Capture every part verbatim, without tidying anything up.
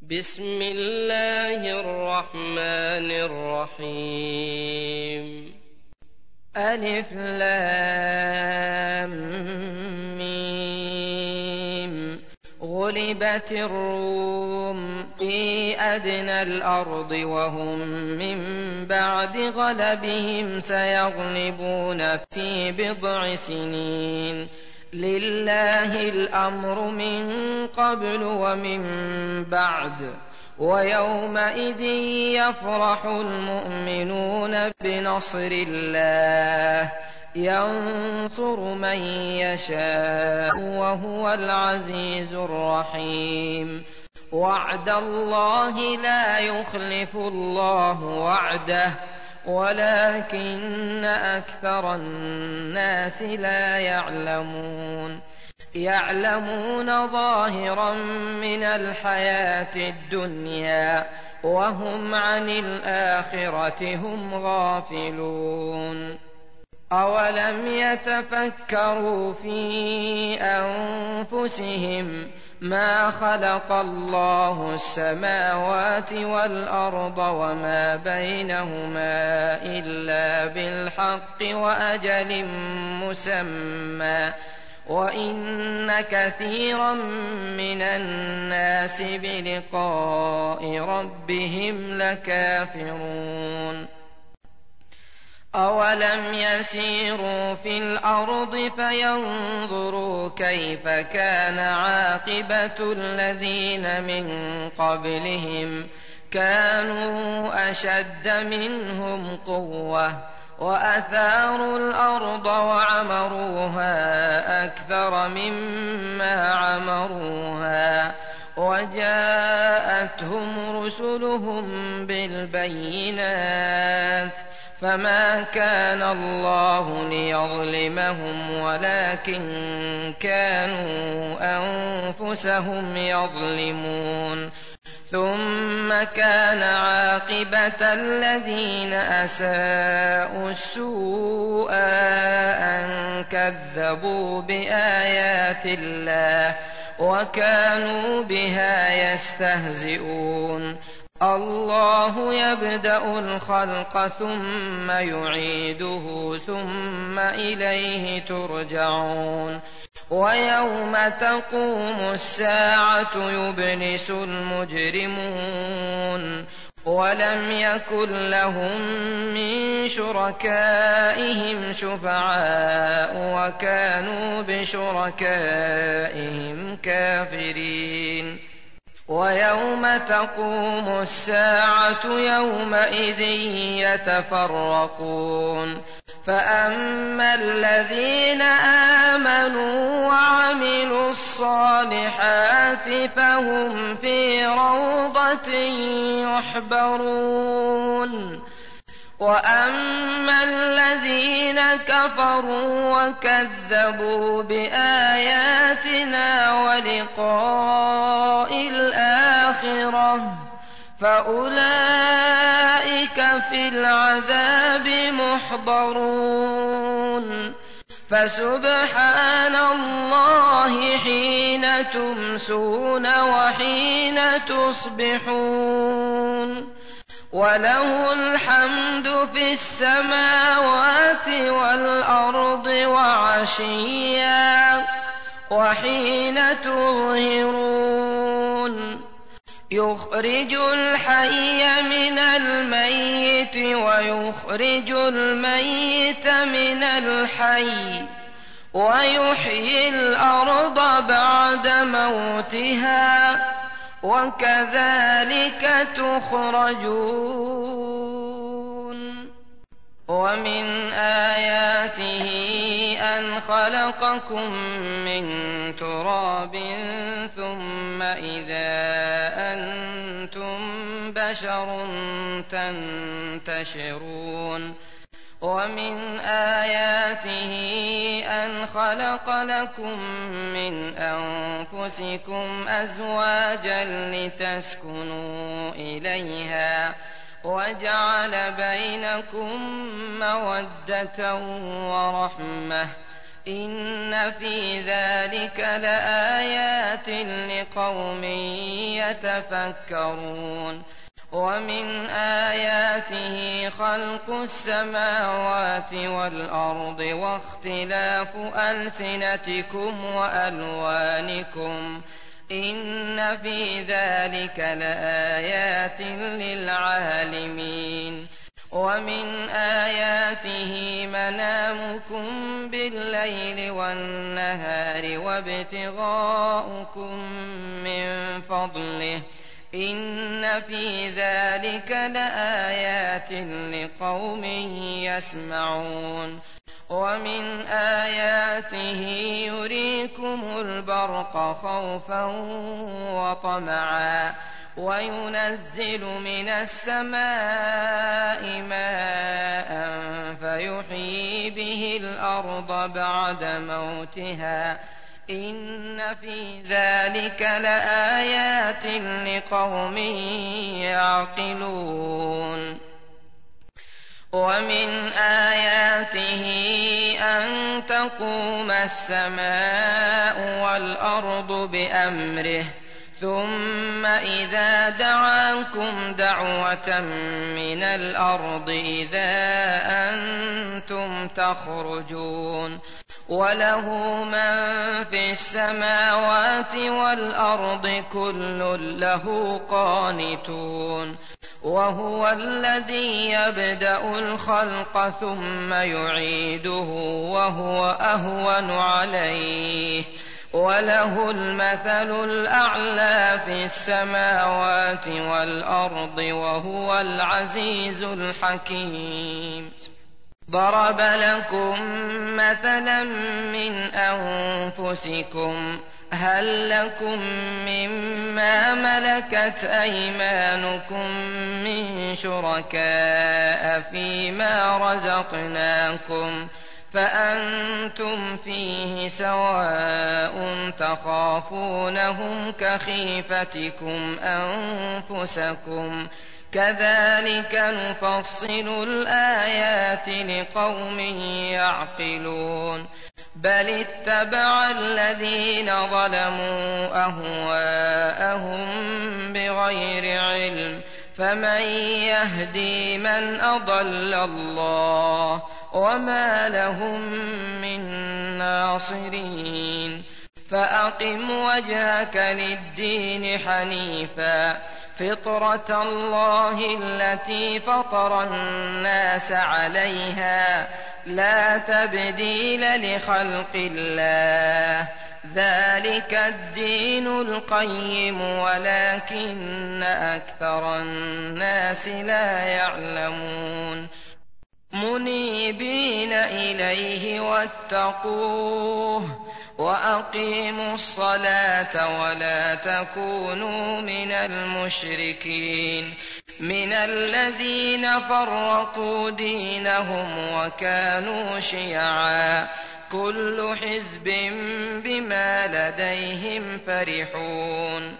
بسم الله الرحمن الرحيم. ألف لام ميم. غلبت الروم في أدنى الأرض وهم من بعد غلبهم سيغلبون في بضع سنين. لله الأمر من قبل ومن بعد، ويومئذ يفرح المؤمنون بنصر الله ينصر من يشاء وهو العزيز الرحيم. وعد الله لا يخلف الله وعده ولكن أكثر الناس لا يعلمون. يعلمون ظاهرا من الحياة الدنيا وهم عن الآخرة هم غافلون. أولم يتفكروا في أنفسهم ما خلق الله السماوات والأرض وما بينهما إلا بالحق وأجل مسمى، وإن كثيرا من الناس بلقاء ربهم لكافرون. أولم يسيروا في الأرض فينظروا كيف كان عاقبة الذين من قبلهم كانوا أشد منهم قوة وأثاروا الأرض وعمروها أكثر مما عمروها، وجاءتهم رسلهم بالبينات فما كان الله ليظلمهم ولكن كانوا أنفسهم يظلمون. ثم كان عاقبة الذين أساءوا السوء أن كذبوا بآيات الله وكانوا بها يستهزئون. الله يبدأ الخلق ثم يعيده ثم إليه ترجعون. ويوم تقوم الساعة يبلس المجرمون ولم يكن لهم من شركائهم شفعاء وكانوا بشركائهم كافرين. ويوم تقوم الساعة يومئذ يتفرقون، فأما الذين آمنوا وعملوا الصالحات فهم في روضة يحبرون، وأما الذين كفروا وكذبوا بآياتنا ولقاء الآخرة فأولئك في العذاب محضرون. فسبحان الله حين تمسون وحين تصبحون، وله الحمد في السماوات والأرض وعشيا وحين تظهرون. يخرج الحي من الميت ويخرج الميت من الحي ويحيي الأرض بعد موتها وكذلك تخرجون. ومن آياته أن خلقكم من تراب ثم إذا أنتم بشر تنتشرون. ومن آياته أن خلق لكم من أنفسكم أزواجا لتسكنوا إليها وجعل بينكم مودة ورحمة إن في ذلك لآيات لقوم يتفكرون ومن آياته خلق السماوات والأرض واختلاف ألسنتكم وألوانكم إن في ذلك لآيات للعالمين ومن آياته منامكم بالليل والنهار وابتغاؤكم من فضله إن في ذلك لآيات لقوم يسمعون ومن آياته يريكم البرق خوفا وطمعا وينزل من السماء ماء فيحيي به الأرض بعد موتها إن في ذلك لآيات لقوم يعقلون ومن آياته أن تقوم السماء والأرض بأمره ثم إذا دعاكم دعوة من الأرض إذا أنتم تخرجون وله من في السماوات والأرض كل له قانتون وهو الذي يبدأ الخلق ثم يعيده وهو أهون عليه وله المثل الأعلى في السماوات والأرض وهو العزيز الحكيم ضرب لكم مثلا من أنفسكم هل لكم مما ملكت أيمانكم من شركاء فيما رزقناكم فأنتم فيه سواء تخافونهم كخيفتكم أنفسكم كذلك نفصل الآيات لقوم يعقلون بل اتبع الذين ظلموا أهواءهم بغير علم فمن يهدي من أضل الله وما لهم من ناصرين فأقم وجهك للدين حنيفا فطرة الله التي فطر الناس عليها لا تبديل لخلق الله ذلك الدين القيم ولكن أكثر الناس لا يعلمون منيبين إليه واتقوه وأقيموا الصلاة ولا تكونوا من المشركين من الذين فرقوا دينهم وكانوا شيعا كل حزب بما لديهم فرحون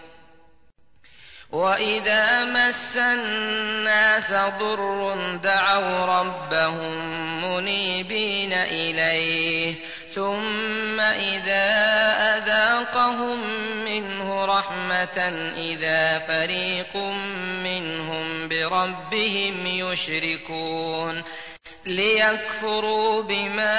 وإذا مس الناس ضر دعوا ربهم منيبين إليه ثم إذا أذاقهم منه رحمة إذا فريق منهم بربهم يشركون ليكفروا بما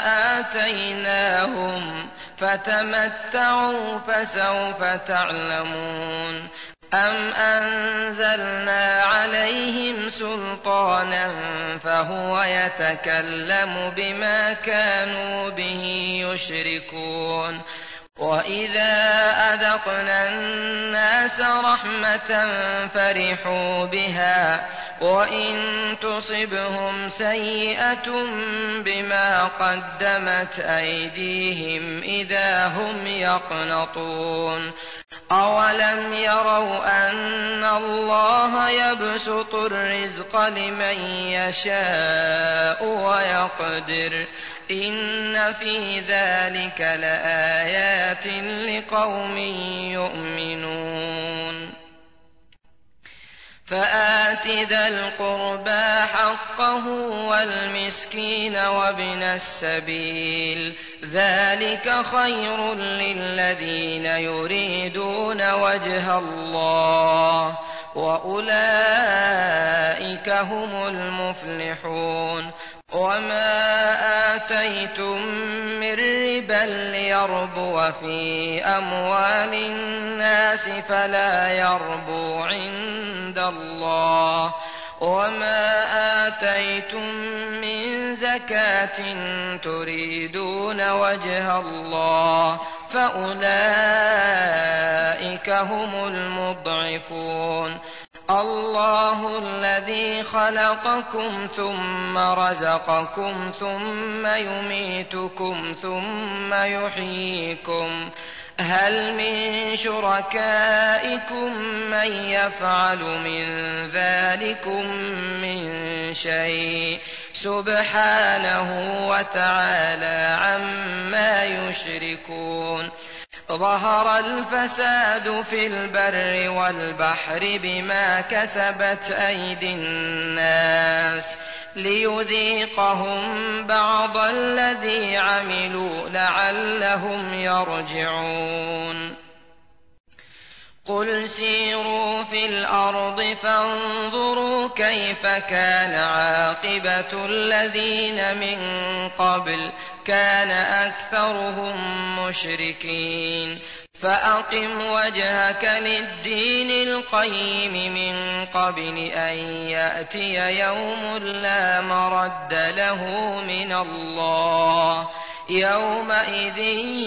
آتيناهم فتمتعوا فسوف تعلمون أم أنزلنا عليهم سلطانا فهو يتكلم بما كانوا به يشركون وإذا أذقنا الناس رحمة فرحوا بها وإن تصبهم سيئة بما قدمت أيديهم إذا هم يقنطون أولم يروا أن الله يبسط الرزق لمن يشاء ويقدر إن في ذلك لآيات لقوم يؤمنون فآت ذا القربى حقه والمسكين وابن السبيل ذلك خير للذين يريدون وجه الله وأولئك هم المفلحون وما آتيتم من ربا ليربو في أموال الناس فلا يربو عند الله وما آتيتم من زكاة تريدون وجه الله فأولئك هم المضعفون الله الذي خلقكم ثم رزقكم ثم يميتكم ثم يحييكم هل من شركائكم من يفعل من ذلكم من شيء سبحانه وتعالى عما يشركون ظهر الفساد في البر والبحر بما كسبت أيدي الناس ليذيقهم بعض الذي عملوا لعلهم يرجعون قل سيروا في الأرض فانظروا كيف كان عاقبة الذين من قبل كان أكثرهم مشركين فأقم وجهك للدين القيم من قبل أن يأتي يوم لا مرد له من الله يومئذ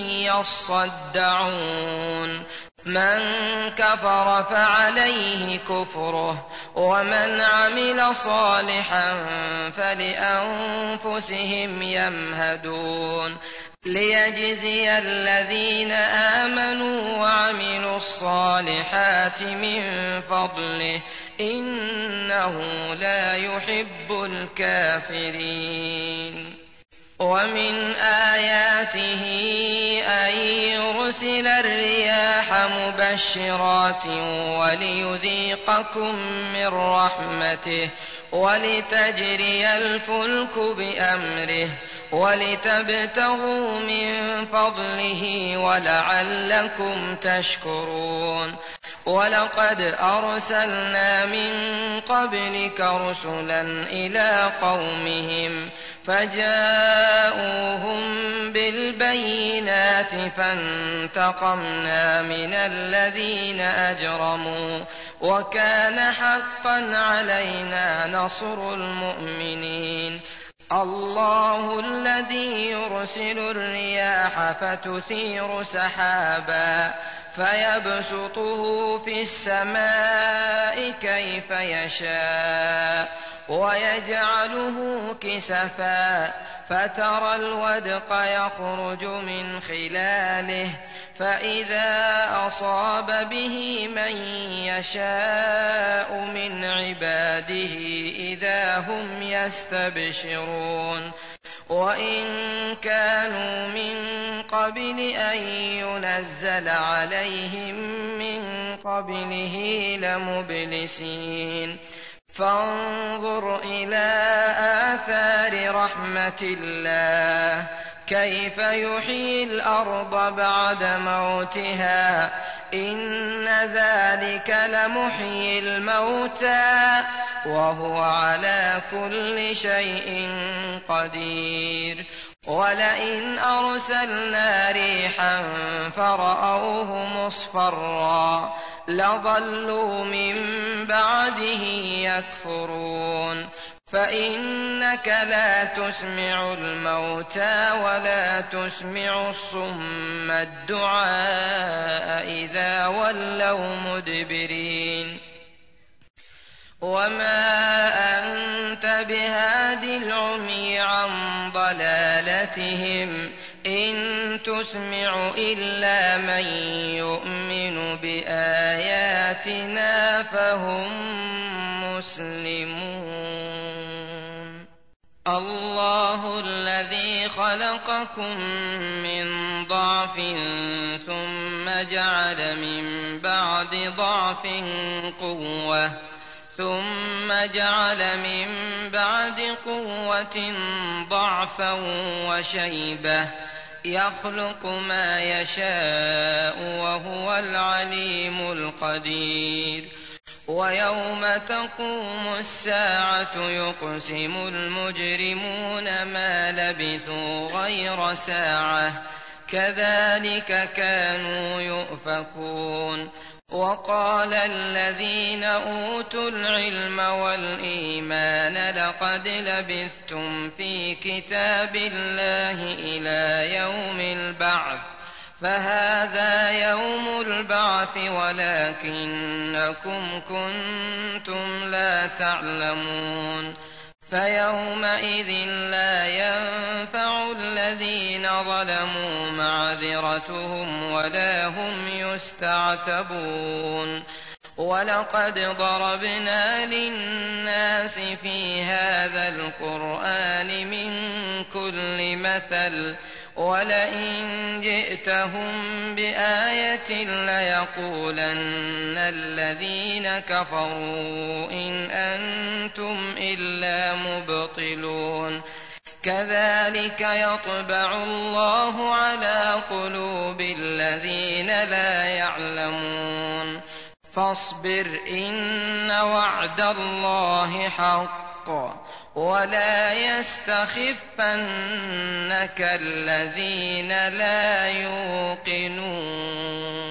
يصدعون من كفر فعليه كفره ومن عمل صالحا فلأنفسهم يمهدون ليجزي الذين آمنوا وعملوا الصالحات من فضله إنه لا يحب الكافرين ومن آياته أن يرسل الرياح مبشرات وليذيقكم من رحمته ولتجري الفلك بأمره ولتبتغوا من فضله ولعلكم تشكرون ولقد أرسلنا من قبلك رسلا إلى قومهم فجاءوهم بالبينات فانتقمنا من الذين أجرموا وكان حقا علينا نصر المؤمنين الله الذي يرسل الرياح فتثير سحابا فيبسطه في السماء كيف يشاء ويجعله كسفا فترى الودق يخرج من خلاله فإذا أصاب به من يشاء من عباده إذا هم يستبشرون وإن كانوا من قبل أن ينزل عليهم من قبله لمبلسين فانظر إلى آثار رحمة الله كيف يحيي الأرض بعد موتها إن ذلك لمحيي الموتى وهو على كل شيء قدير ولئن أرسلنا ريحا فرأوه مصفرا لظلوا من بعده يكفرون فإنك لا تسمع الموتى ولا تسمع الصم الدعاء إذا ولوا مدبرين وما أنت بهاد العمي عن ضلالتهم إن تسمع إلا من يؤمن بآياتنا فهم مسلمون الله الذي خلقكم من ضعف ثم جعل من بعد ضعف قوة ثم جعل من بعد قوة ضعفا وشيبة يخلق ما يشاء وهو العليم القدير ويوم تقوم الساعة يقسم المجرمون ما لبثوا غير ساعة كذلك كانوا يؤفكون وقال الذين أوتوا العلم والإيمان لقد لبثتم في كتاب الله إلى يوم البعث فهذا يوم البعث ولكنكم كنتم لا تعلمون فيومئذ لا ينفع الذين ظلموا معذرتهم ولا هم يستعتبون ولقد ضربنا للناس في هذا القرآن من كل مثل ولئن جئتهم بآية ليقولن الذين كفروا إن أنتم إلا مبطلون كذلك يطبع الله على قلوب الذين لا يعلمون فاصبر إن وعد الله حق ولا يستخفنك الذين لا يوقنون